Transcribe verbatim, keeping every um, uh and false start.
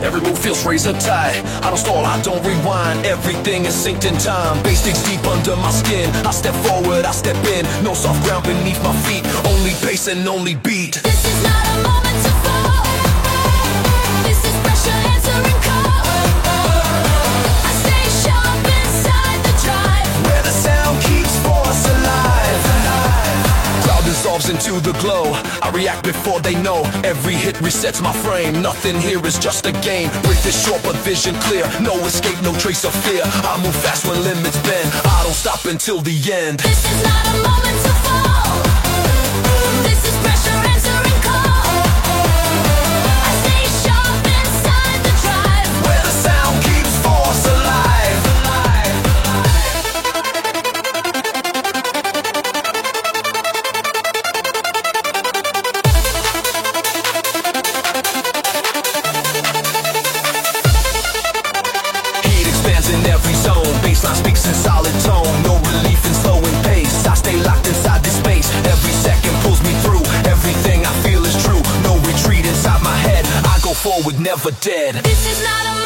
Every move feels razor tight. I don't stall, I don't rewind. Everything is synced in time. Bass digs deep under my skin. I step forward, I step in. No soft ground beneath my feet. Only bass and only beat. This is not a moment to fall. This is pressure answering call. I stay sharp inside the drive, Where the sound keeps force alive. Cloud dissolves into the glow. I react before they know. Every hit resets my frame. Nothing here is just a game. Breath is short but vision clear. No escape, no trace of fear. I move fast when limits bend. I don't stop until the end. this is not a moment to fall. This is pressure answering call. I stay sharp inside the drive, Where the sound keeps force alive. Heat expands in every zone. Baseline speaks in solid tone. No relief in slowing pace. I stay locked inside this space. Every second pulls me through. Everything I feel is true. No retreat inside my head. I go forward, never dead. this is not a